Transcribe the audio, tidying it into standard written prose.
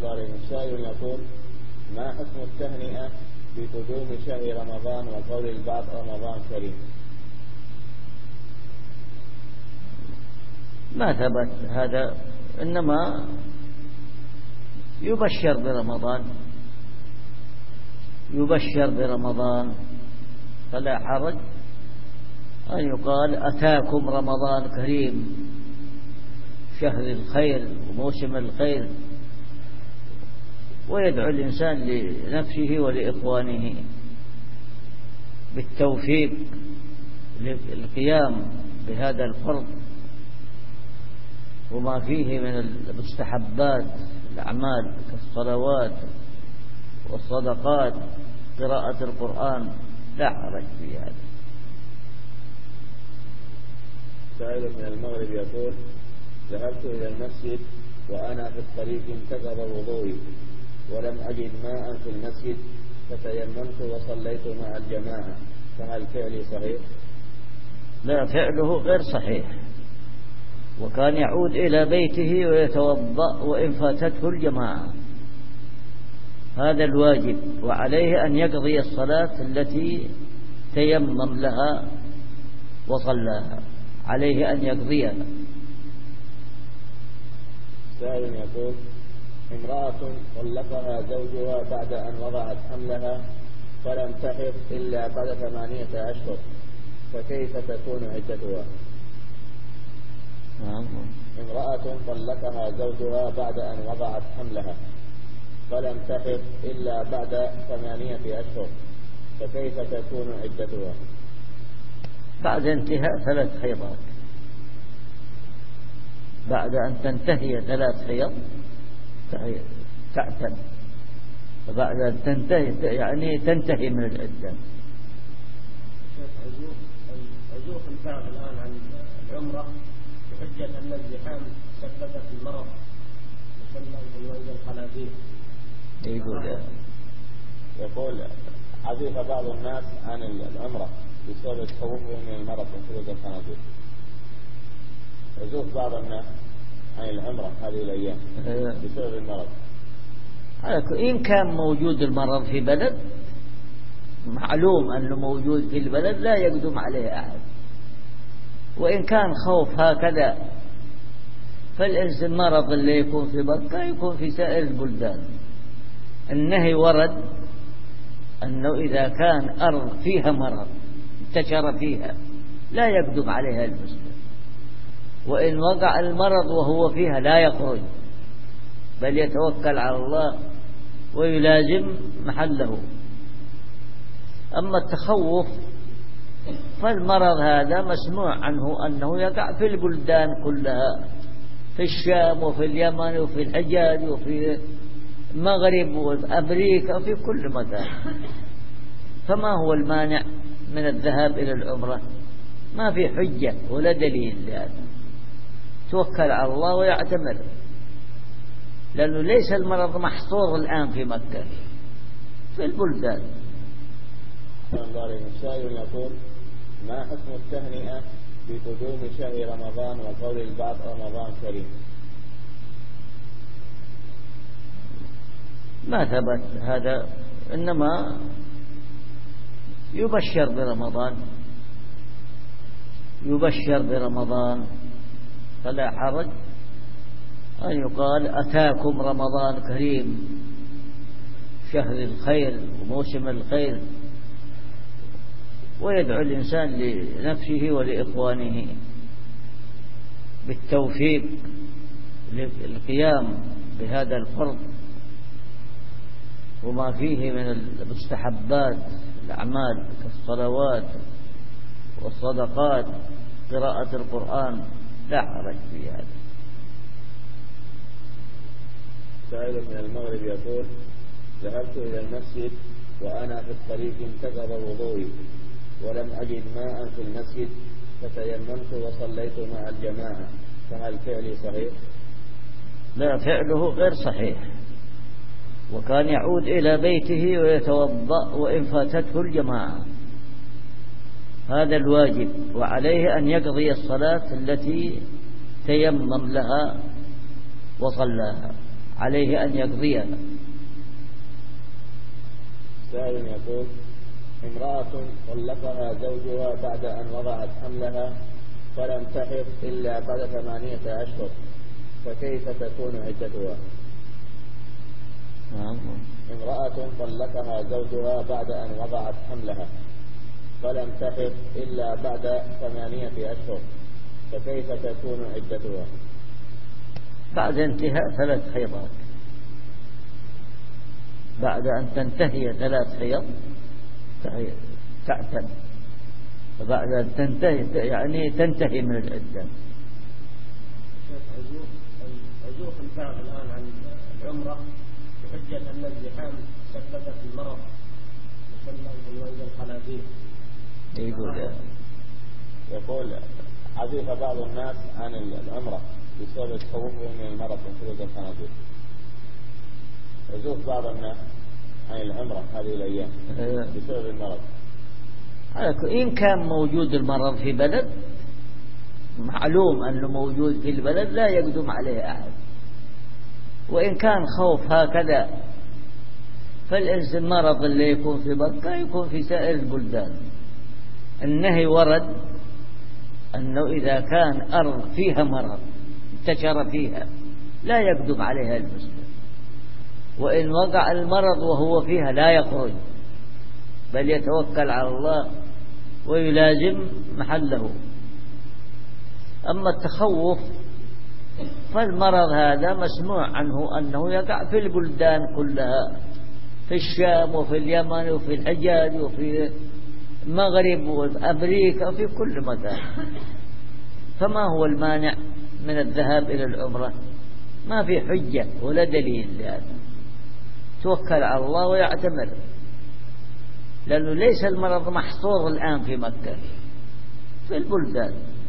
الله عليه السائل يقول: ما حكم التهنئة بقدوم شهر رمضان وقول البعض رمضان كريم؟ ما ثبت هذا، إنما يبشر برمضان فلا حرج أن يقال أتاكم رمضان كريم، شهر الخير وموسم الخير، ويدعو الإنسان لنفسه ولإخوانه بالتوفيق للقيام بهذا الفرض وما فيه من المستحبات الأعمال كالصلوات والصدقات، قراءة القرآن، لا حرج في هذا. سائل من المغرب يقول: ذهبت إلى المسجد وأنا في الطريق انتقض وضوئي ولم أجد ماء في المسجد فتيممت وصليت مع الجماعة، فهل فعلي صحيح؟ لا، فعله غير صحيح، وكان يعود إلى بيته ويتوضأ وإن فاتته الجماعة، هذا الواجب، وعليه أن يقضي الصلاة التي تيمم لها وصلاها، عليه أن يقضيها. سائل يقول: امرأة طلقها زوجها بعد أن وضعت حملها فلم تحض إلا بعد 8 أشهر، فكيف تكون عدتها؟ امرأة طلقها زوجها بعد أن وضعت حملها فلم تحض إلا بعد 8 أشهر، فكيف تكون عدتها؟ بعد انتهاء 3 حيضات، بعد أن تنتهي 3 حيض تعتد، وبعد أن تنتهي يعني تنتهي من العدة. عزوف البعض الآن عن العمرة بحجة أن الزحام سببت المرض مثل المنزل الخنازير. يقول عزف بعض الناس عن العمرة بسبب خوفهم من المرض مثل الخنازير. عزوف بعض الناس عن العمرة هذه الأيام بسبب المرض. إن كان موجود المرض في بلد معلوم أنه موجود في البلد لا يقدم عليه أحد، وإن كان خوف هكذا فالإنسان المرض اللي يكون في مكة يكون في سائر البلدان. النهي ورد أنه إذا كان أرض فيها مرض انتشر فيها لا يقدم عليها المسلم، وإن وقع المرض وهو فيها لا يخرج، بل يتوكل على الله ويلازم محله. أما التخوف فالمرض هذا مسموع عنه أنه يقع في البلدان كلها، في الشام وفي اليمن وفي الحجاز وفي المغرب وفي أمريكا وفي كل مكان. فما هو المانع من الذهاب إلى العمرة؟ ما في حجة ولا دليل لهذا، توكل على الله ويعتمر، لأنه ليس المرض محصور الآن في مكة، في البلدان. السائل يقول: ما حكم التهنئة بقدوم شهر رمضان وقول البعض رمضان كريم؟ ما ثبت هذا، إنما يبشر برمضان فلا حرج أن يقال أتاكم رمضان كريم، شهر الخير وموسم الخير، ويدعو الإنسان لنفسه ولإخوانه بالتوفيق للقيام بهذا الفرض وما فيه من المستحبات الأعمال كالصلوات والصدقات، قراءة القرآن، لا حرج في هذا. سائل من المغرب يقول: ذهبت إلى المسجد وأنا في الطريق انتقض وضوئي ولم أجد ماء في المسجد فتيممت وصليت مع الجماعة، فهل فعلي صحيح؟ لا، فعله غير صحيح، وكان يعود إلى بيته ويتوضأ وإن فاتته الجماعة، هذا الواجب، وعليه أن يقضي الصلاة التي تيمم لها وصلاها، عليه أن يقضيها. سائل يقول: امرأة طلقها زوجها بعد أن وضعت حملها فلم تحض إلا بعد 8 أشهر، فكيف تكون عدتها؟ امرأة طلقها زوجها بعد أن وضعت حملها فلم تحض إلا بعد 8 أشهر، فكيف تكون عدتها؟ بعد انتهاء 3 حيضات، بعد أن تنتهي 3 حيض تعتد، وبعد أن تنتهي يعني تنتهي من العدة. عزوف البعض الآن عن العمرة بحجة أن الزحام سببت المرض يسمى بالوزن الخنازير. يقول عزف بعض الناس عن العمرة بسبب خوفهم من المرض وخروج الخنازير. عزوف بعض الناس عن العمرة هذه الأيام بسبب المرض. إن كان موجود المرض في بلد معلوم أنه موجود في البلد لا يقدم عليه أحد، وإن كان خوف هكذا فالمرض اللي يكون في مكة يكون في سائر البلدان. النهي ورد أنه إذا كان أرض فيها مرض انتشر فيها لا يقدم عليها المسلم، وإن وقع المرض وهو فيها لا يخرج بل يتوكل على الله ويلازم محله. أما التخوف فالمرض هذا مسموع عنه أنه يقع في البلدان كلها، في الشام وفي اليمن وفي الحجاز وفي المغرب وفي أمريكا وفي كل مكان. فما هو المانع من الذهاب إلى العمرة؟ ما في حجة ولا دليل لهذا، توكل على الله ويعتمر، لأنه ليس المرض محصور الآن في مكة، في البلدان.